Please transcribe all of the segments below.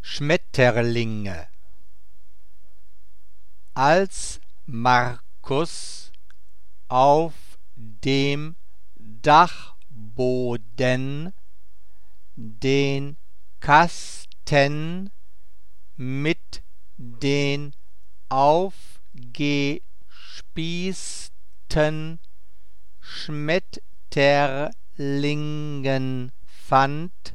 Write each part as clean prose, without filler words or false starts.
Schmetterlinge. Als Markus auf dem Dachboden den Kasten mit den aufgespießten Schmetterlingen fand,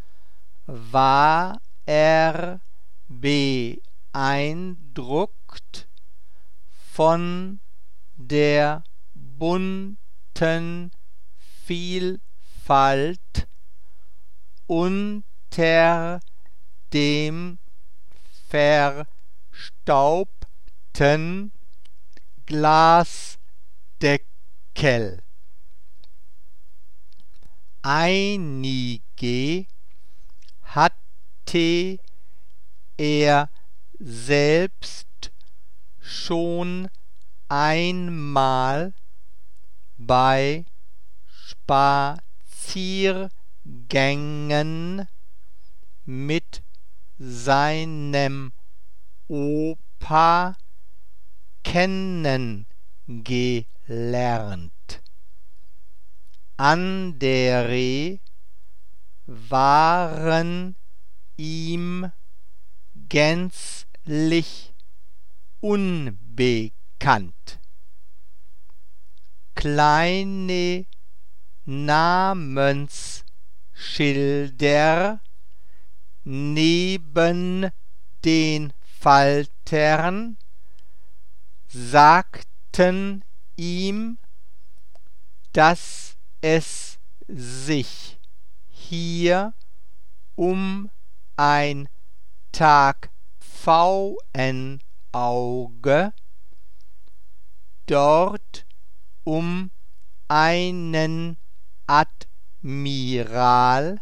war er beeindruckt von der bunten Vielfalt unter dem verstaubten Glasdeckel. Einige hatte er selbst schon einmal bei Spaziergängen mit seinem Opa kennengelernt. Andere waren ihm gänzlich unbekannt. Kleine Namensschilder neben den Faltern sagten ihm, dass es sich hier um ein Tagpfauenauge, dort um einen Admiral,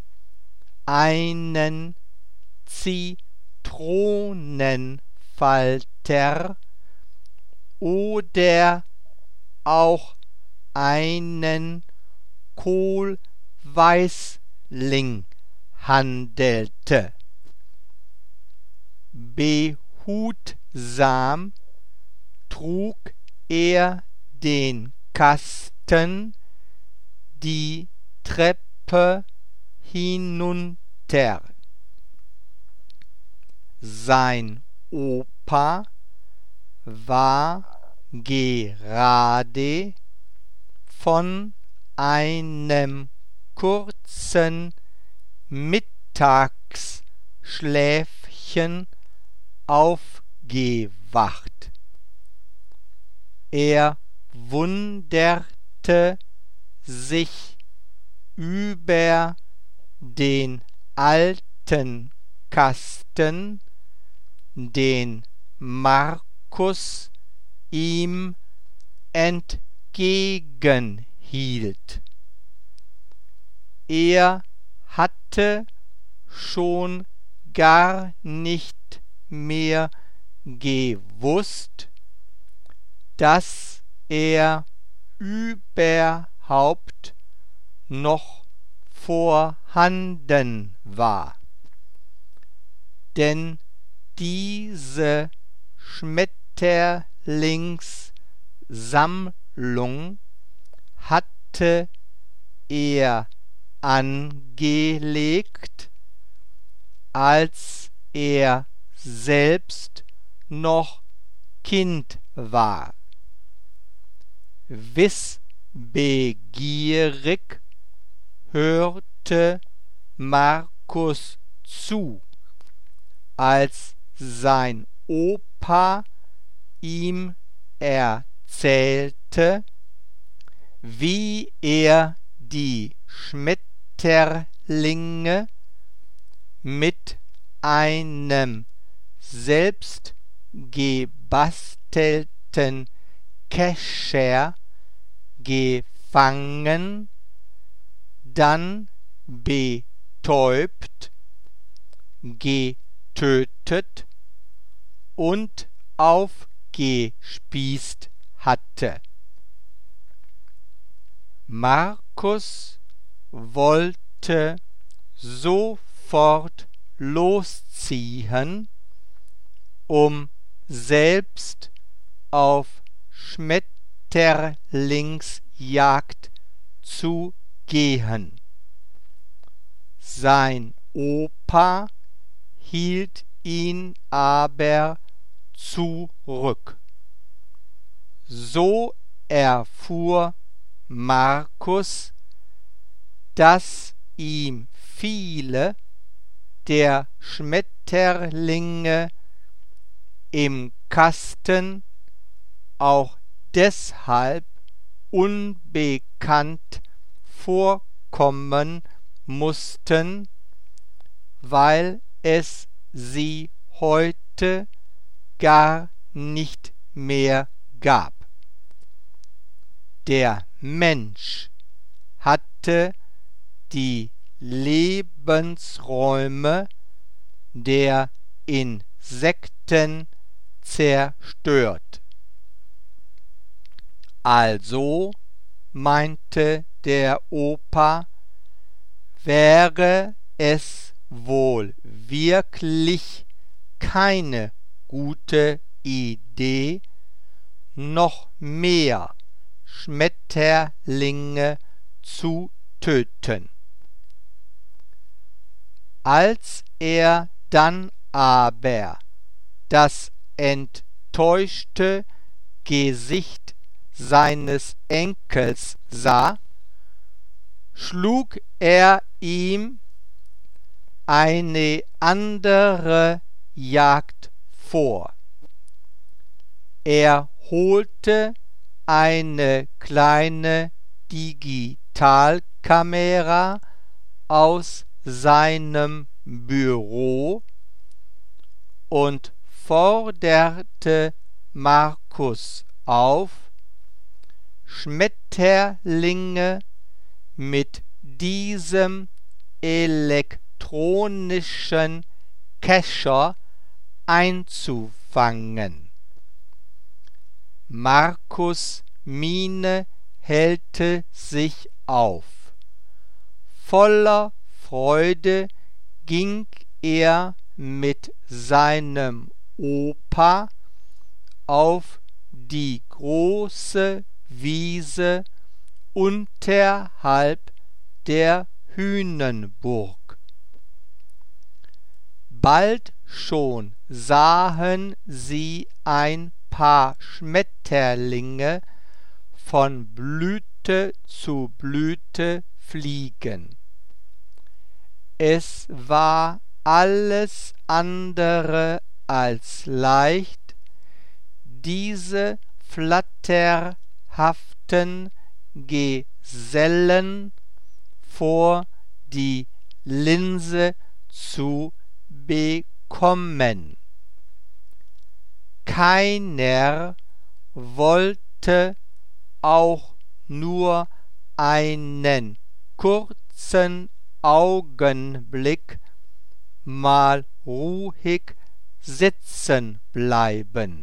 einen Zitronenfalter oder auch einen Kohlweißling handelte. Behutsam trug er den Kasten die Treppe hinunter. Sein Opa war gerade von einem kurzen Mittagsschläfchen aufgewacht. Er wunderte sich über den alten Kasten, den Markus ihm entgegenhielt. Er hatte schon gar nicht mehr gewusst, dass er überhaupt noch vorhanden war. Denn diese Schmetterlingssammlung hatte er angelegt, als er selbst noch Kind war. Wissbegierig hörte Markus zu, als sein Opa ihm erzählte, wie er die Schmetterlinge mit einem selbst gebastelten Kescher gefangen, dann betäubt, getötet und aufgespießt hatte. Markus wollte sofort losziehen, um selbst auf Schmetterlingsjagd zu gehen. Sein Opa hielt ihn aber zurück. So erfuhr Markus, dass ihm viele der Schmetterlinge im Kasten auch deshalb unbekannt vorkommen mussten, weil es sie heute gar nicht mehr gab. Der Mensch hatte die Lebensräume der Insekten zerstört. Also, meinte der Opa, wäre es wohl wirklich keine gute Idee, noch mehr Schmetterlinge zu töten. Als er dann aber das enttäuschte Gesicht seines Enkels sah, schlug er ihm eine andere Jagd vor. Er holte eine kleine Digitalkamera aus seinem Büro und forderte Markus auf, Schmetterlinge mit diesem elektronischen Kescher einzufangen. Markus' Miene hellte sich auf. Voller Freude ging er mit seinem Opa auf die große Wiese unterhalb der Hühnenburg. Bald schon sahen sie ein paar Schmetterlinge von Blüte zu Blüte fliegen. Es war alles andere als leicht, diese flatterhaften Gesellen vor die Linse zu bekommen. Keiner wollte auch nur einen kurzen Augenblick mal ruhig sitzen bleiben.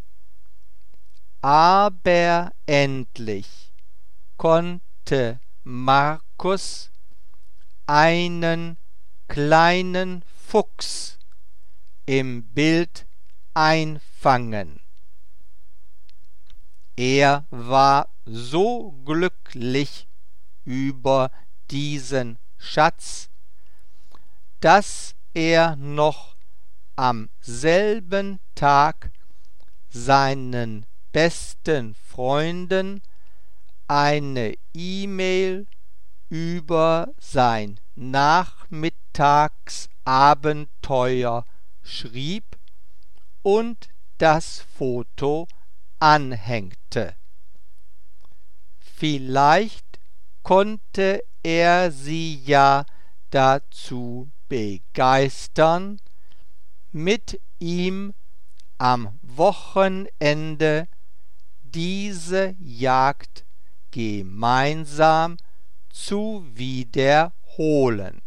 Aber endlich konnte Markus einen kleinen Fuchs im Bild einfangen. Er war so glücklich über diesen Schatz, dass er noch am selben Tag seinen besten Freunden eine E-Mail über sein Nachmittagsabenteuer schrieb und das Foto anhängte. Vielleicht konnte er sie ja dazu begeistern, mit ihm am Wochenende diese Jagd gemeinsam zu wiederholen.